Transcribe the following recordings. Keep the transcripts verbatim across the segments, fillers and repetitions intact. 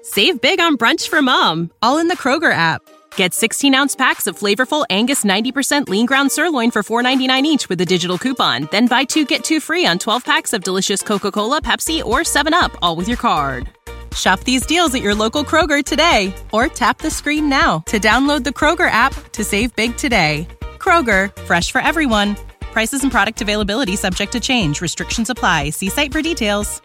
Save big on brunch for mom, all in the Kroger app. Get sixteen-ounce packs of flavorful Angus ninety percent lean ground sirloin for four dollars and ninety-nine cents each with a digital coupon. Then buy two, get two free on twelve packs of delicious Coca-Cola, Pepsi, or seven up, all with your card. Shop these deals at your local Kroger today, or tap the screen now to download the Kroger app to save big today. Kroger, fresh for everyone. Prices and product availability subject to change. Restrictions apply. See site for details.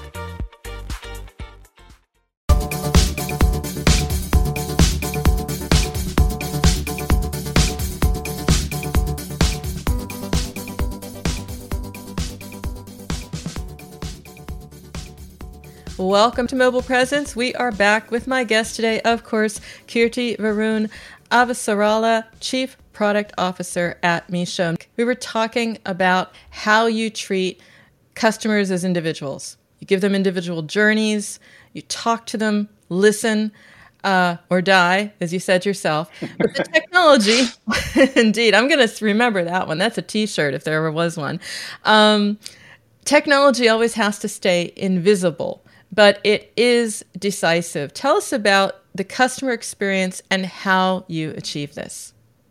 Welcome to Mobile Presence. We are back with my guest today, of course, Kirti Varun Avasarala, Chief Product Officer at Meesho. We were talking about how you treat customers as individuals. You give them individual journeys, you talk to them, listen, uh, or die, as you said yourself. But the technology, indeed, I'm going to remember that one. That's a t-shirt if there ever was one. Um, technology always has to stay invisible, but it is decisive. Tell us about the customer experience and how you achieve this.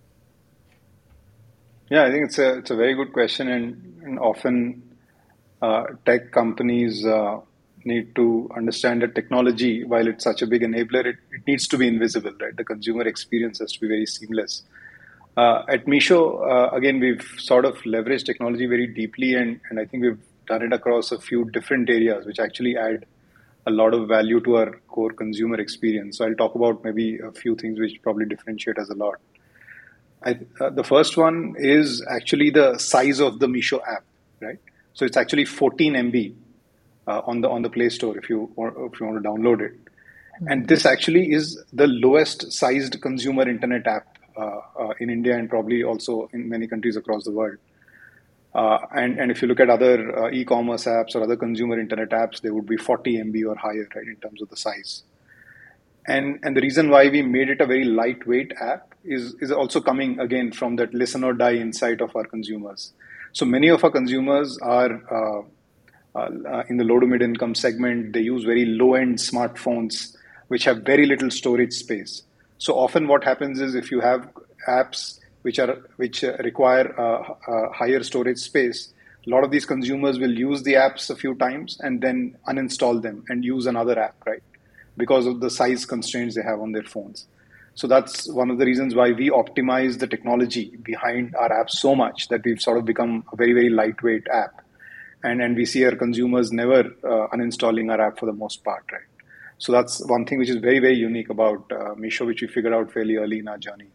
Yeah, I think it's a it's a very good question, and, and often uh, tech companies uh, need to understand that technology, while it's such a big enabler, it, it needs to be invisible, right? The consumer experience has to be very seamless. Uh, at Meesho, uh, again, we've sort of leveraged technology very deeply, and, and I think we've done it across a few different areas, which actually add a lot of value to our core consumer experience. So I'll talk about maybe a few things which probably differentiate us a lot. I, uh, the first one is actually the size of the Meesho app, right? So it's actually fourteen megabytes uh, on the on the Play Store if you want, if you want to download it. Mm-hmm. And this actually is the lowest sized consumer internet app uh, uh, in India and probably also in many countries across the world. Uh, and, and if you look at other uh, e-commerce apps or other consumer internet apps, they would be forty megabytes or higher, right, in terms of the size. And and the reason why we made it a very lightweight app is, is also coming, again, from that listen or die insight of our consumers. So many of our consumers are uh, uh, in the low to mid-income segment. They use very low-end smartphones, which have very little storage space. So often what happens is if you have apps which are which uh, require uh, uh, higher storage space, a lot of these consumers will use the apps a few times and then uninstall them and use another app, right? Because of the size constraints they have on their phones. So that's one of the reasons why we optimize the technology behind our apps so much that we've sort of become a very, very lightweight app. And, and we see our consumers never uh, uninstalling our app for the most part, right? So that's one thing which is very, very unique about uh, Meesho, which we figured out fairly early in our journey.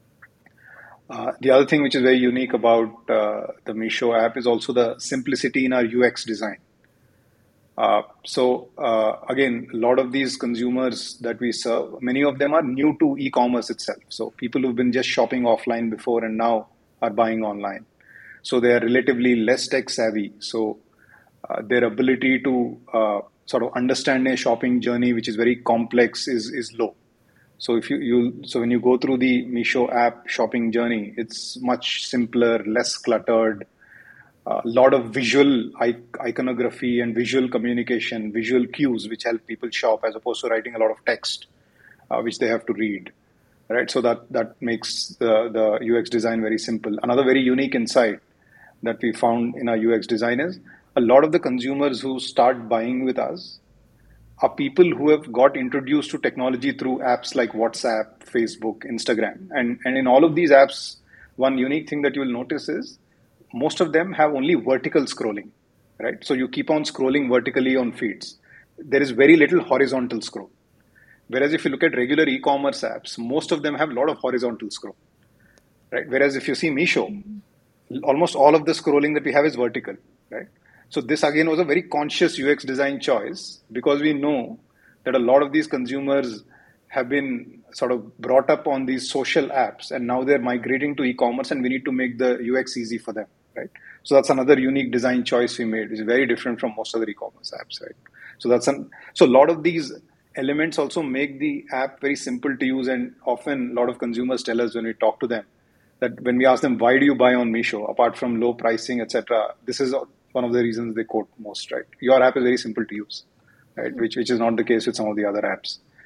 Uh, the other thing which is very unique about uh, the Meesho app is also the simplicity in our U X design. Uh, so uh, again, a lot of these consumers that we serve, many of them are new to e-commerce itself. So people who've been just shopping offline before and now are buying online. So they are relatively less tech savvy. So uh, their ability to uh, sort of understand a shopping journey, which is very complex, is is low. So if you, you so when you go through the Meesho app shopping journey, it's much simpler, less cluttered. A lot of visual iconography and visual communication, visual cues, which help people shop as opposed to writing a lot of text, uh, which they have to read, right? So that, that makes the, the U X design very simple. Another very unique insight that we found in our U X design is a lot of the consumers who start buying with us are people who have got introduced to technology through apps like WhatsApp, Facebook, Instagram. And, and in all of these apps, one unique thing that you will notice is most of them have only vertical scrolling, right? So you keep on scrolling vertically on feeds. There is very little horizontal scroll. Whereas if you look at regular e-commerce apps, most of them have a lot of horizontal scroll, right? Whereas if you see Meesho, almost all of the scrolling that we have is vertical, right? So this again was a very conscious U X design choice because we know that a lot of these consumers have been sort of brought up on these social apps and now they're migrating to e-commerce and we need to make the U X easy for them, right? So that's another unique design choice we made. It's very different from most other e-commerce apps, right? So that's an, so a lot of these elements also make the app very simple to use, and often a lot of consumers tell us when we talk to them that when we ask them, why do you buy on Meesho, apart from low pricing, et cetera, this is one of the reasons they quote most, right? Your app is very simple to use, right? Which which is not the case with some of the other apps.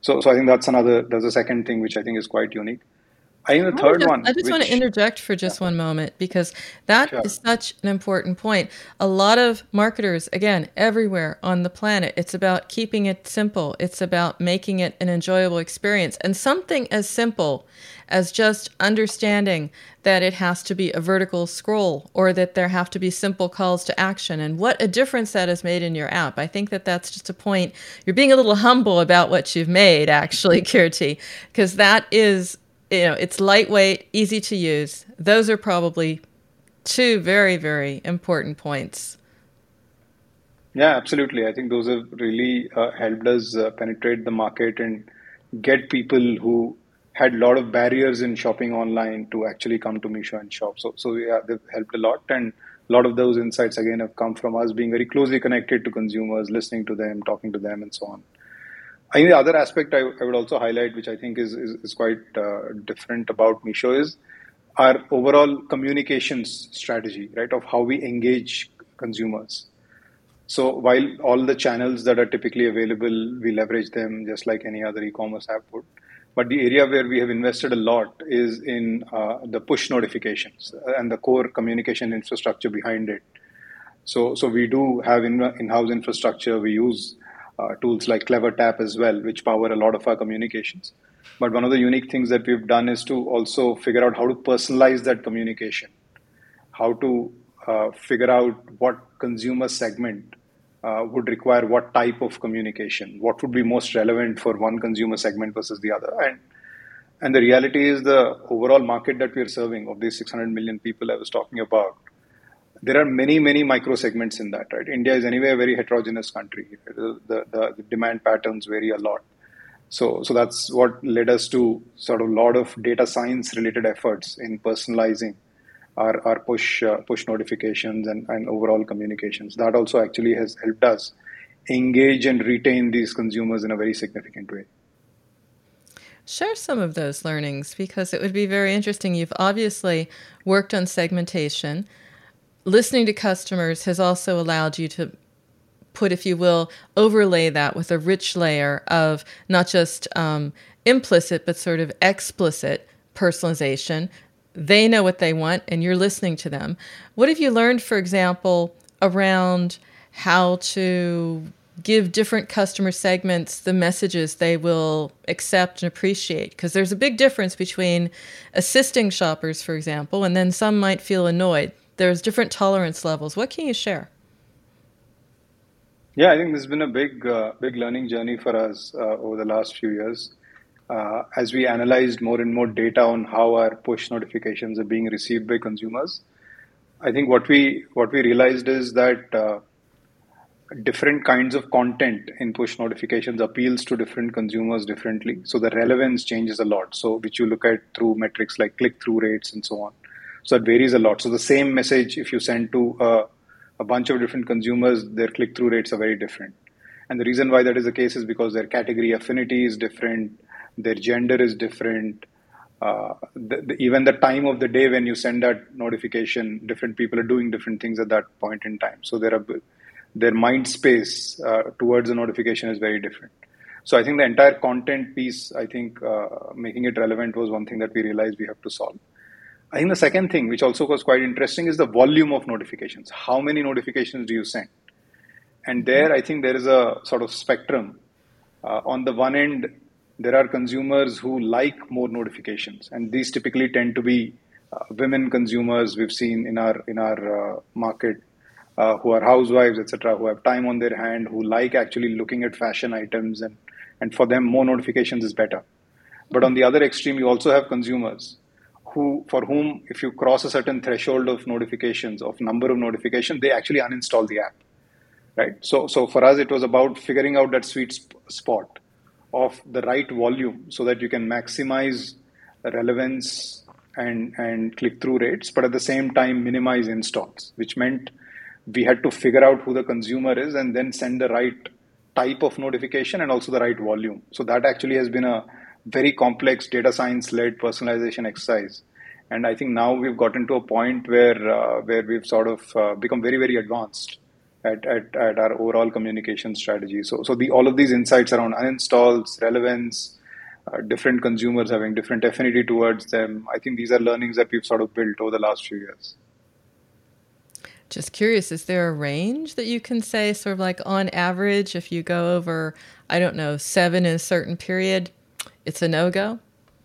So, so I think that's another, there's a second thing which I think is quite unique. I think the I third just, one, I just which, want to interject for just yeah. one moment, because that sure. is such an important point. A lot of marketers, again, everywhere on the planet, it's about keeping it simple. It's about making it an enjoyable experience. And something as simple as just understanding that it has to be a vertical scroll, or that there have to be simple calls to action, and what a difference that has made in your app. I think that that's just a point. You're being a little humble about what you've made, actually, Kirti, because that is... You know, it's lightweight, easy to use. Those are probably two very, very important points. Yeah, absolutely. I think those have really uh, helped us uh, penetrate the market and get people who had a lot of barriers in shopping online to actually come to Meesho and shop. So, so yeah, they've helped a lot. And a lot of those insights, again, have come from us being very closely connected to consumers, listening to them, talking to them, and so on. I think the other aspect I, I would also highlight, which I think is, is, is quite uh, different about Meesho, is our overall communications strategy, right, of how we engage consumers. So while all the channels that are typically available, we leverage them just like any other e-commerce app would. But the area where we have invested a lot is in uh, the push notifications and the core communication infrastructure behind it. So, so we do have in, in-house infrastructure. We use Uh, tools like CleverTap as well, which power a lot of our communications. But one of the unique things that we've done is to also figure out how to personalize that communication, how to uh, figure out what consumer segment uh, would require what type of communication, what would be most relevant for one consumer segment versus the other. And, and the reality is the overall market that we're serving of these six hundred million people I was talking about, there are many, many micro segments in that, right? India is anyway a very heterogeneous country. The, the, the demand patterns vary a lot. So, so that's what led us to sort of a lot of data science related efforts in personalizing our, our push, uh, push notifications and, and overall communications. That also actually has helped us engage and retain these consumers in a very significant way. Share some of those learnings, because it would be very interesting. You've obviously worked on segmentation. Listening to customers has also allowed you to put, if you will, overlay that with a rich layer of not just um, implicit, but sort of explicit personalization. They know what they want, and you're listening to them. What have you learned, for example, around how to give different customer segments the messages they will accept and appreciate? Because there's a big difference between assisting shoppers, for example, and then some might feel annoyed. There's different tolerance levels. What can you share? Yeah, I think this has been a big, uh, big learning journey for us uh, over the last few years. Uh, as we analyzed more and more data on how our push notifications are being received by consumers, I think what we what we realized is that uh, different kinds of content in push notifications appeals to different consumers differently. So the relevance changes a lot. So which you look at through metrics like click-through rates and so on. So it varies a lot. So the same message, if you send to uh, a bunch of different consumers, their click-through rates are very different. And the reason why that is the case is because their category affinity is different, their gender is different, uh, the, the, even the time of the day when you send that notification, different people are doing different things at that point in time. So there are, their mind space uh, towards the notification is very different. So I think the entire content piece, I think uh, making it relevant was one thing that we realized we have to solve. I think the second thing, which also was quite interesting, is the volume of notifications. How many notifications do you send? And there, I think there is a sort of spectrum. Uh, on the one end, there are consumers who like more notifications, and these typically tend to be uh, women consumers we've seen in our in our uh, market, uh, who are housewives, et cetera, who have time on their hand, who like actually looking at fashion items, and and for them, more notifications is better. But on the other extreme, you also have consumers who, for whom, if you cross a certain threshold of notifications, of number of notifications, they actually uninstall the app. Right. So, so for us, it was about figuring out that sweet spot of the right volume so that you can maximize relevance and, and click-through rates, but at the same time minimize installs, which meant we had to figure out who the consumer is and then send the right type of notification and also the right volume. So that actually has been a very complex data science-led personalization exercise. And I think now we've gotten to a point where uh, where we've sort of uh, become very, very advanced at, at, at our overall communication strategy. So, so the all of these insights around uninstalls, relevance, uh, different consumers having different affinity towards them, I think these are learnings that we've sort of built over the last few years. Just curious, is there a range that you can say, sort of like on average, if you go over, I don't know, seven in a certain period, it's a no-go?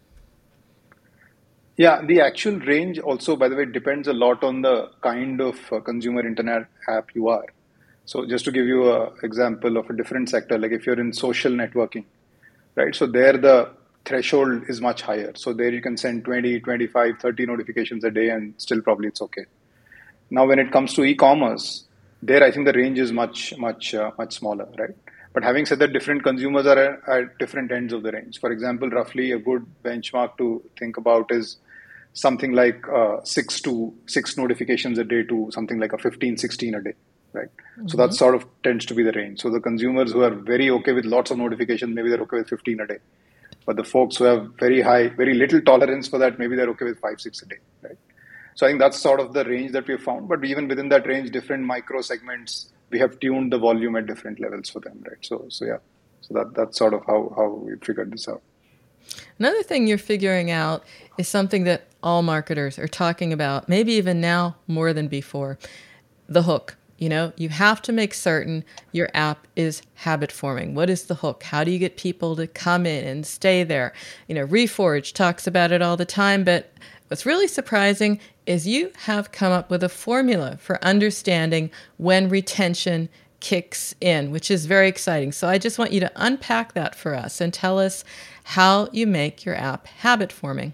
Yeah, the actual range also, by the way, depends a lot on the kind of uh, consumer internet app you are. So just to give you an example of a different sector, like if you're in social networking, right? So there the threshold is much higher. So there you can send twenty, twenty-five, thirty notifications a day and still probably it's okay. Now, when it comes to e-commerce, there I think the range is much, much, uh, much smaller, right? But having said that, different consumers are at, at different ends of the range. For example, roughly a good benchmark to think about is something like uh, six to six notifications a day to something like a fifteen, sixteen a day, right? Mm-hmm. So that sort of tends to be the range. So the consumers who are very okay with lots of notifications, maybe they're okay with fifteen a day. But the folks who have very high, very little tolerance for that, maybe they're okay with five, six a day, right? So I think that's sort of the range that we've found. But even within that range, different micro segments, we have tuned the volume at different levels for them, right? So, so yeah, so that that's sort of how, how we figured this out. Another thing you're figuring out is something that all marketers are talking about, maybe even now more than before, the hook. You know, you have to make certain your app is habit forming. What is the hook? How do you get people to come in and stay there? You know, Reforge talks about it all the time, but what's really surprising is you have come up with a formula for understanding when retention kicks in, which is very exciting. So I just want you to unpack that for us and tell us how you make your app habit forming.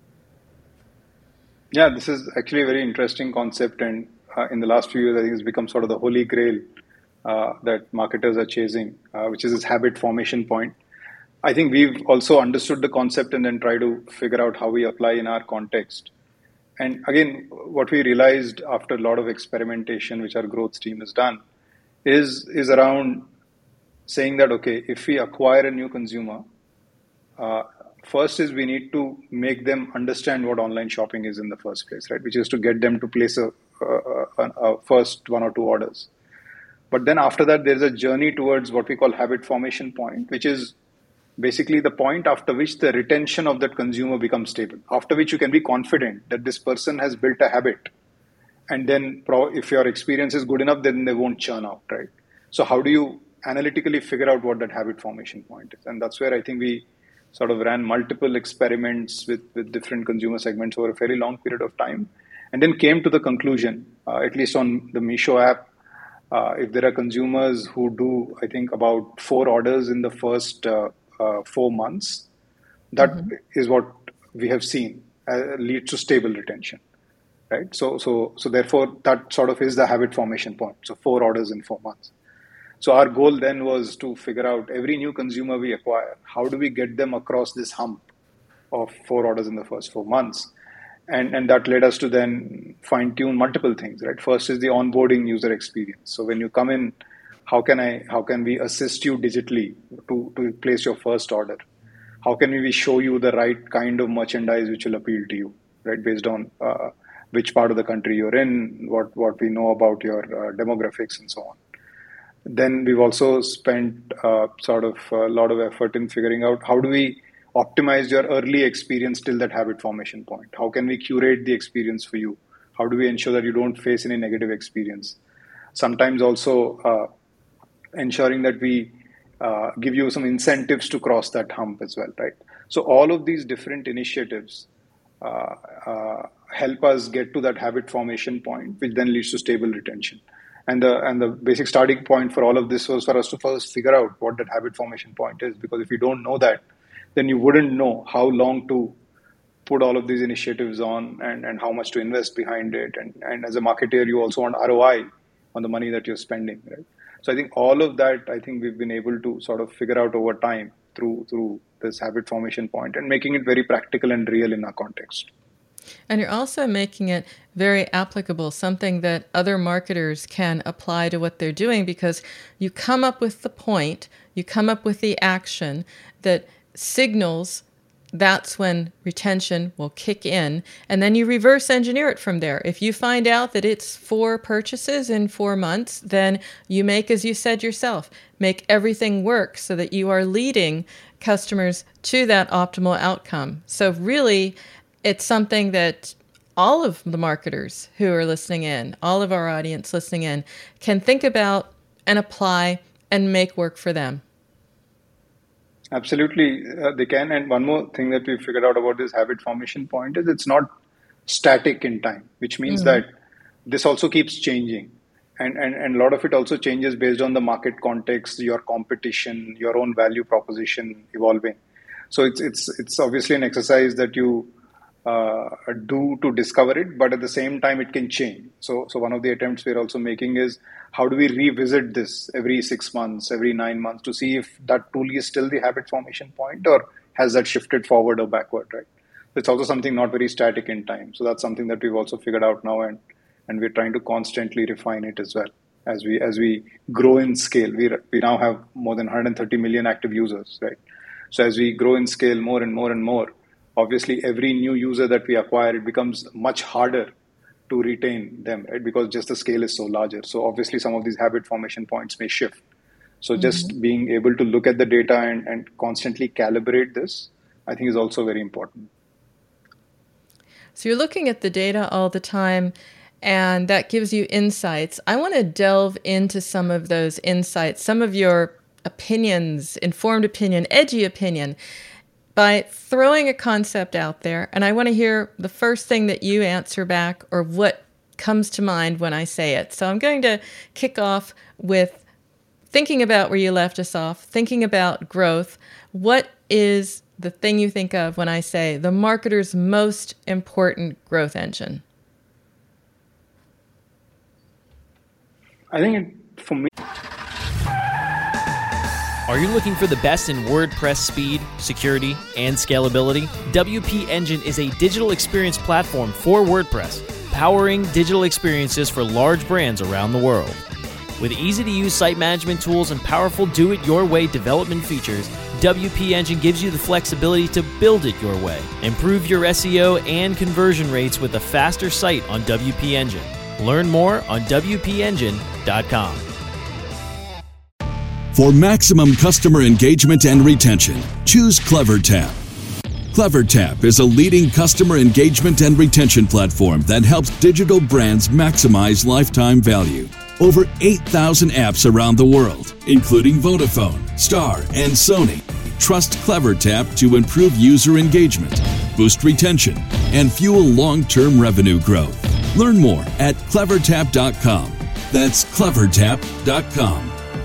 Yeah, this is actually a very interesting concept, and uh, in the last few years, I think it's become sort of the holy grail uh, that marketers are chasing, uh, which is this habit formation point. I think we've also understood the concept and then try to figure out how we apply in our context. And again, what we realized after a lot of experimentation, which our growth team has done, is is around saying that, okay, if we acquire a new consumer, uh, first is we need to make them understand what online shopping is in the first place, right? Which is to get them to place a, a, a first one or two orders. But then after that, there's a journey towards what we call habit formation point, which is basically the point after which the retention of that consumer becomes stable, after which you can be confident that this person has built a habit. And then if your experience is good enough, then they won't churn out, right? So how do you analytically figure out what that habit formation point is? And that's where I think we sort of ran multiple experiments with, with different consumer segments over a fairly long period of time, and then came to the conclusion, uh, at least on the Meesho app, uh, if there are consumers who do, I think, about four orders in the first uh, uh, four months, that mm-hmm. is what we have seen uh, leads to stable retention, right? So, so, so therefore, that sort of is the habit formation point. So four orders in four months. So our goal then was to figure out every new consumer we acquire, how do we get them across this hump of four orders in the first four months? And, and that led us to then fine tune multiple things, right? First is the onboarding user experience. So when you come in, how can I, how can we assist you digitally to, to place your first order? How can we show you the right kind of merchandise which will appeal to you, right? Based on uh, which part of the country you're in, what, what we know about your uh, demographics and so on. Then we've also spent uh, sort of a lot of effort in figuring out how do we optimize your early experience till that habit formation point? How can we curate the experience for you? How do we ensure that you don't face any negative experience? Sometimes also uh, ensuring that we uh, give you some incentives to cross that hump as well, right? So all of these different initiatives uh, uh, help us get to that habit formation point, which then leads to stable retention. And the and the basic starting point for all of this was for us to first figure out what that habit formation point is. Because if you don't know that, then you wouldn't know how long to put all of these initiatives on and, and how much to invest behind it. And, and as a marketer, you also want R O I on the money that you're spending, right? So I think all of that, I think we've been able to sort of figure out over time through through this habit formation point and making it very practical and real in our context. And you're also making it very applicable, something that other marketers can apply to what they're doing, because you come up with the point, you come up with the action that signals that's when retention will kick in, and then you reverse engineer it from there. If you find out that it's four purchases in four months, then you make, as you said yourself, make everything work so that you are leading customers to that optimal outcome. So really, it's something that all of the marketers who are listening in, all of our audience listening in, can think about and apply and make work for them. Absolutely, uh, they can. And one more thing that we figured out about this habit formation point is it's not static in time, which means mm-hmm. that this also keeps changing. And, and, and a lot of it also changes based on the market context, your competition, your own value proposition evolving. So it's it's it's obviously an exercise that you uh, do to discover it, but at the same time, it can change. So so one of the attempts we're also making is, how do we revisit this every six months, every nine months to see if that truly is still the habit formation point, or has that shifted forward or backward, right? It's also something not very static in time. So that's something that we've also figured out now, and, and we're trying to constantly refine it as well. As we as we grow in scale, we we now have more than one hundred thirty million active users, right? So as we grow in scale more and more and more, obviously every new user that we acquire, it becomes much harder to retain them, right? Because just the scale is so larger. So obviously some of these habit formation points may shift. So mm-hmm. just being able to look at the data and, and constantly calibrate this, I think is also very important. So you're looking at the data all the time, and that gives you insights. I want to delve into some of those insights, some of your opinions, informed opinion, edgy opinion, by throwing a concept out there. And I want to hear the first thing that you answer back, or what comes to mind when I say it. So I'm going to kick off with thinking about where you left us off, thinking about growth. What is the thing you think of when I say the marketer's most important growth engine? I think it, for me... Are you looking for the best in WordPress speed, security, and scalability? W P Engine is a digital experience platform for WordPress, powering digital experiences for large brands around the world. With easy-to-use site management tools and powerful do-it-your-way development features, W P Engine gives you the flexibility to build it your way. Improve your S E O and conversion rates with a faster site on W P Engine. Learn more on W P engine dot com. For maximum customer engagement and retention, choose CleverTap. CleverTap is a leading customer engagement and retention platform that helps digital brands maximize lifetime value. Over eight thousand apps around the world, including Vodafone, Star, and Sony, trust CleverTap to improve user engagement, boost retention, and fuel long-term revenue growth. Learn more at clever tap dot com. That's clever tap dot com.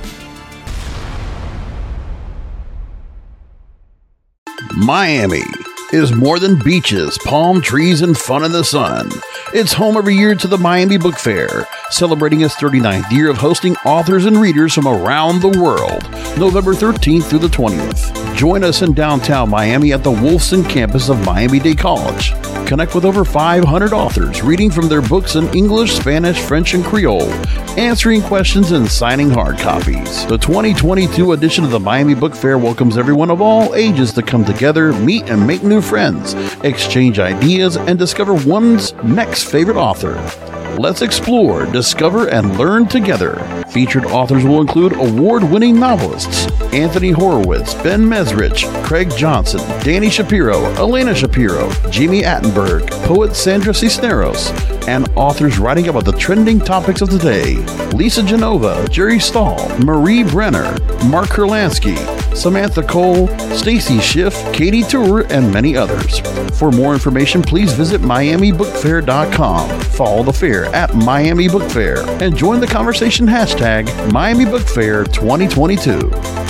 Miami is more than beaches, palm trees, and fun in the sun. It's home every year to the Miami Book Fair, celebrating its thirty-ninth year of hosting authors and readers from around the world, November thirteenth through the twentieth. Join us in downtown Miami at the Wolfson campus of Miami-Dade College. Connect with over five hundred authors reading from their books in English, Spanish, French, and Creole, answering questions and signing hard copies. The twenty twenty-two edition of the Miami Book Fair welcomes everyone of all ages to come together, meet and make new friends, exchange ideas, and discover one's next favorite author. Let's explore, discover, and learn together. Featured authors will include award-winning novelists Anthony Horowitz, Ben Mesrich, Craig Johnson, Danny Shapiro, Elena Shapiro, Jamie Attenberg, poet Sandra Cisneros, and authors writing about the trending topics of the day: Lisa Genova, Jerry Stahl, Marie Brenner, Mark Kurlansky, Samantha Cole, Stacy Schiff, Katie Tour, and many others. For more information, please visit miami book fair dot com. Follow the fair at Miami Book Fair and join the conversation hashtag Miami Book Fair twenty twenty-two.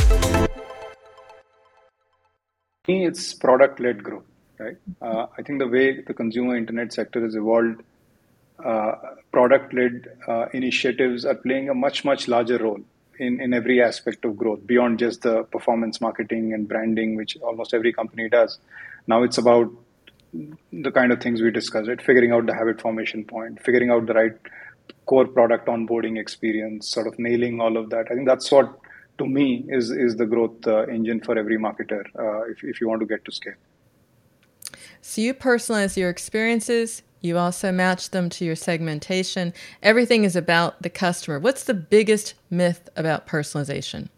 It's product-led growth, right? Uh, I think the way the consumer internet sector has evolved, uh, product-led uh, initiatives are playing a much, much larger role in, in every aspect of growth, beyond just the performance marketing and branding, which almost every company does. Now it's about the kind of things we discussed, right? Figuring out the habit formation point, figuring out the right core product onboarding experience, sort of nailing all of that. I think that's what, to me, is is the growth uh, engine for every marketer uh, if, if you want to get to scale. So you personalize your experiences. You also match them to your segmentation. Everything is about the customer. What's the biggest myth about personalization?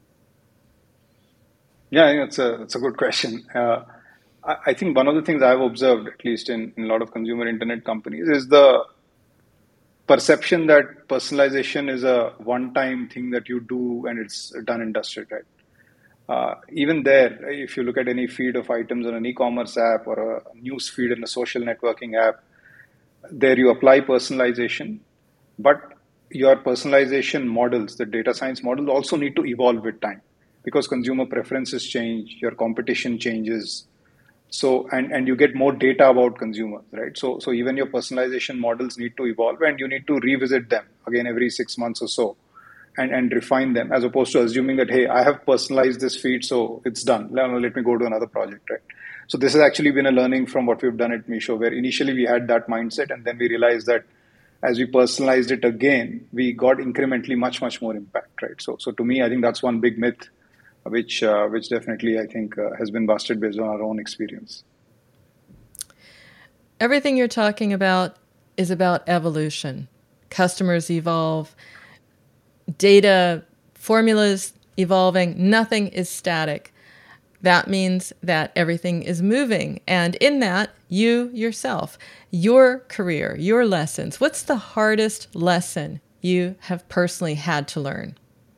Yeah, I think that's a, that's a good question. Uh, I, I think one of the things I've observed, at least in, in a lot of consumer internet companies, is the perception that personalization is a one-time thing that you do and it's done and dusted, right? Uh, even there, if you look at any feed of items on an e-commerce app or a news feed in a social networking app, there you apply personalization, but your personalization models, the data science models, also need to evolve with time because consumer preferences change, your competition changes. So, and, and you get more data about consumers, right? So, so even your personalization models need to evolve and you need to revisit them again every six months or so and, and refine them as opposed to assuming that, hey, I have personalized this feed, so it's done. Let me go to another project, right? So this has actually been a learning from what we've done at Meesho, where initially we had that mindset and then we realized that as we personalized it again, we got incrementally much, much more impact, right? So, so to me, I think that's one big myth which uh, which definitely I think uh, has been busted based on our own experience. Everything you're talking about is about evolution. Customers evolve, data formulas evolving, nothing is static. That means that everything is moving. And in that, you yourself, your career, your lessons, what's the hardest lesson you have personally had to learn?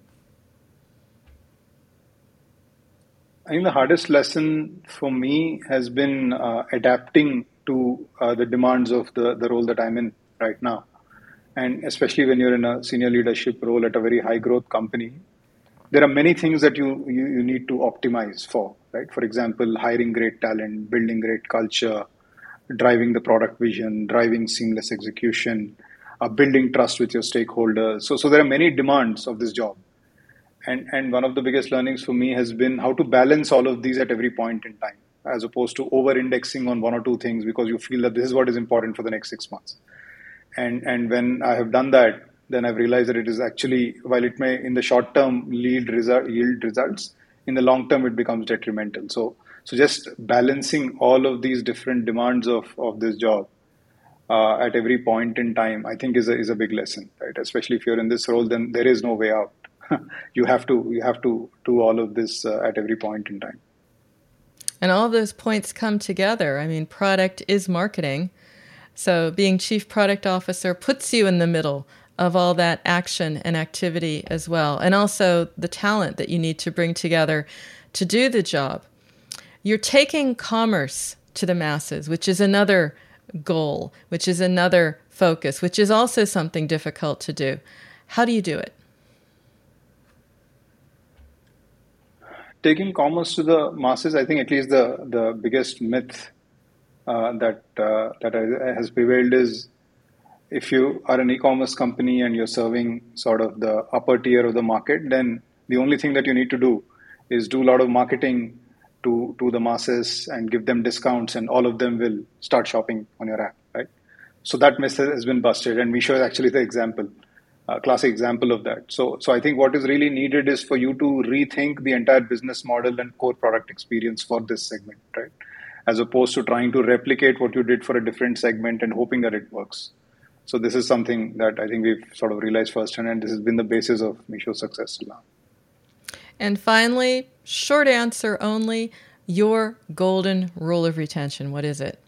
I think the hardest lesson for me has been uh, adapting to uh, the demands of the, the role that I'm in right now. And especially when you're in a senior leadership role at a very high growth company, there are many things that you, you, you need to optimize for, right? For example, hiring great talent, building great culture, driving the product vision, driving seamless execution, uh, building trust with your stakeholders. So, so there are many demands of this job. And, and one of the biggest learnings for me has been how to balance all of these at every point in time, as opposed to over-indexing on one or two things because you feel that this is what is important for the next six months. And, and when I have done that, then I've realized that it is actually, while it may in the short term yield, result, yield results, in the long term it becomes detrimental. So, so just balancing all of these different demands of, of this job uh, at every point in time, I think is a, is a big lesson, right? Especially if you're in this role, then there is no way out. you have to you have to do all of this uh, at every point in time. And all of those points come together. I mean, product is marketing. So being chief product officer puts you in the middle of all that action and activity as well. And also the talent that you need to bring together to do the job. You're taking commerce to the masses, which is another goal, which is another focus, which is also something difficult to do. How do you do it? Taking commerce to the masses, I think at least the, the biggest myth uh, that uh, that has prevailed is if you are an e-commerce company and you're serving sort of the upper tier of the market, then the only thing that you need to do is do a lot of marketing to, to the masses and give them discounts and all of them will start shopping on your app, right? So that myth has been busted and Meesho is actually the example. A classic example of that. So, so I think what is really needed is for you to rethink the entire business model and core product experience for this segment, right? As opposed to trying to replicate what you did for a different segment and hoping that it works. So this is something that I think we've sort of realized firsthand, and this has been the basis of Meesho's success till now. And finally, short answer only, your golden rule of retention. What is it?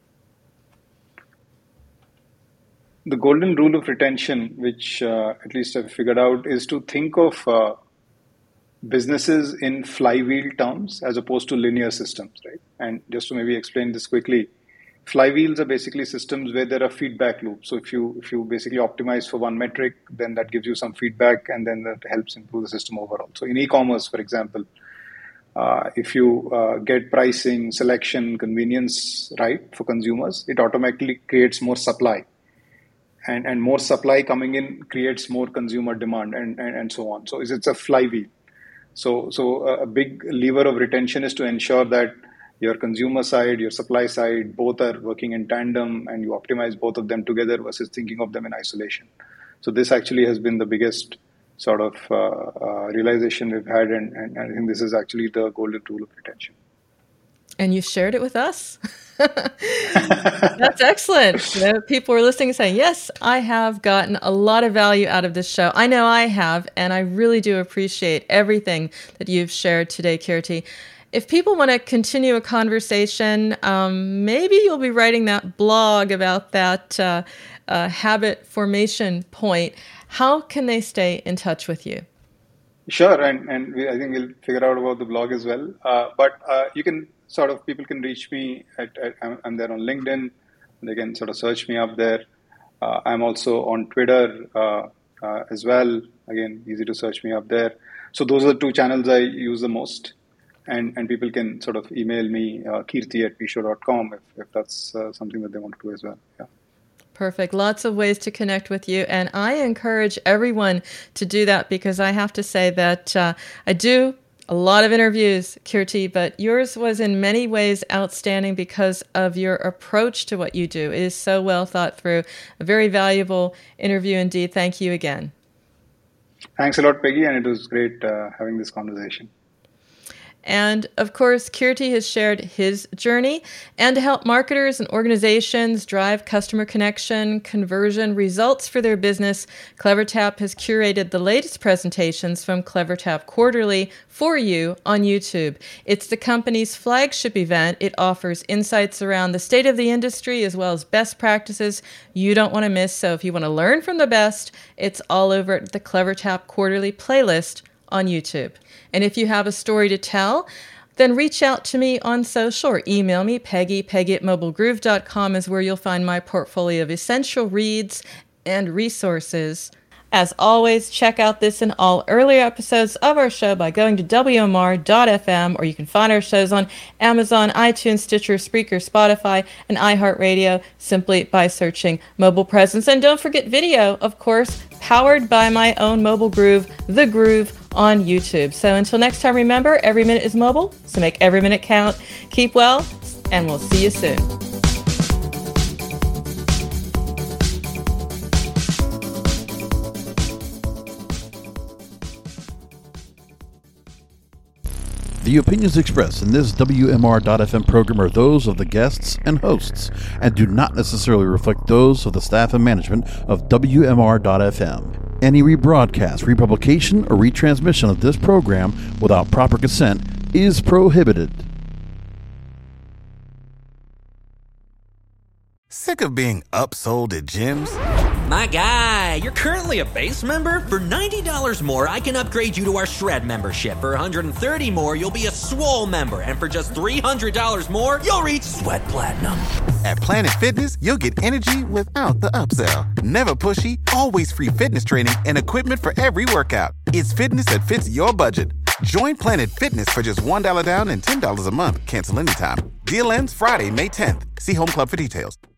The golden rule of retention, which uh, at least I've figured out, is to think of uh, businesses in flywheel terms as opposed to linear systems, right? And just to maybe explain this quickly, flywheels are basically systems where there are feedback loops. So if you if you basically optimize for one metric, then that gives you some feedback and then that helps improve the system overall. So in e-commerce, for example, uh, if you uh, get pricing, selection, convenience right for consumers, it automatically creates more supply. And, and more supply coming in creates more consumer demand and, and, and so on. So it's, it's a flywheel. So, so a big lever of retention is to ensure that your consumer side, your supply side, both are working in tandem and you optimize both of them together versus thinking of them in isolation. So this actually has been the biggest sort of uh, uh, realization we've had, and, and I think this is actually the golden rule of retention. And you shared it with us. That's excellent. You know, people are listening and saying, yes, I have gotten a lot of value out of this show. I know I have, and I really do appreciate everything that you've shared today, Kirti. If people want to continue a conversation, um, maybe you'll be writing that blog about that uh, uh, habit formation point. How can they stay in touch with you? Sure, and, and we, I think we'll figure out about the blog as well. Uh, but uh, you can sort of, people can reach me at, at I'm, I'm there on LinkedIn. They can sort of search me up there. Uh, I'm also on Twitter uh, uh, as well. Again, easy to search me up there. So those are the two channels I use the most. And and people can sort of email me, uh, kirti at misho dot com if, if that's uh, something that they want to do as well. Yeah. Perfect. Lots of ways to connect with you. And I encourage everyone to do that because I have to say that uh, I do a lot of interviews, Kirti, but yours was in many ways outstanding because of your approach to what you do. It is so well thought through. A very valuable interview indeed. Thank you again. Thanks a lot, Peggy, and it was great uh, having this conversation. And of course, Kirti has shared his journey. And to help marketers and organizations drive customer connection, conversion, results for their business, CleverTap has curated the latest presentations from CleverTap Quarterly for you on YouTube. It's the company's flagship event. It offers insights around the state of the industry as well as best practices you don't want to miss. So if you want to learn from the best, it's all over at the CleverTap Quarterly playlist on YouTube. And if you have a story to tell, then reach out to me on social or email me. Peggy, Peggy at mobile groove dot com is where you'll find my portfolio of essential reads and resources. As always, check out this and all earlier episodes of our show by going to W M R dot F M, or you can find our shows on Amazon, iTunes, Stitcher, Spreaker, Spotify, and iHeartRadio simply by searching Mobile Presence. And don't forget video, of course, powered by my own Mobile Groove, The Groove, on YouTube. So until next time, remember, every minute is mobile, so make every minute count. Keep well, and we'll see you soon. The opinions expressed in this W M R dot F M program are those of the guests and hosts and do not necessarily reflect those of the staff and management of W M R dot F M. Any rebroadcast, republication, or retransmission of this program without proper consent is prohibited. Sick of being upsold at gyms? My guy, you're currently a base member? For ninety dollars more, I can upgrade you to our Shred membership. For one hundred thirty dollars more, you'll be a Swole member. And for just three hundred dollars more, you'll reach Sweat Platinum. At Planet Fitness, you'll get energy without the upsell. Never pushy, always free fitness training and equipment for every workout. It's fitness that fits your budget. Join Planet Fitness for just one dollar down and ten dollars a month. Cancel anytime. Deal ends Friday, May tenth. See Home Club for details.